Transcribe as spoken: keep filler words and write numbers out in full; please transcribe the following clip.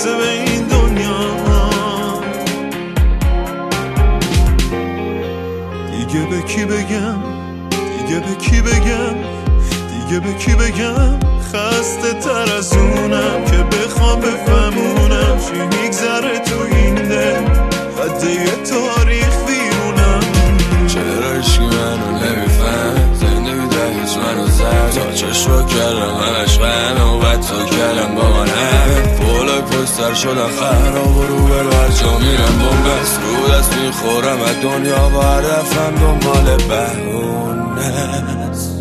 برسه به این دنیا. دیگه به کی بگم، دیگه به کی بگم، دیگه به کی بگم خسته تر از اونم که بخوام بفهمونم چی میگذره تو این دل، خده یه تاریخ بیرونم. چرا هیچکی منو نمیفهم، زندگی ده هیچ منو زد، تا چشم کردم من عشقم و بد تا کردم با من هم فولای پستر شدن خراب و رو بر هر جا میرم بومبست، رو دست میخورم از دنیا و هر دفعم دنبال بهونه است.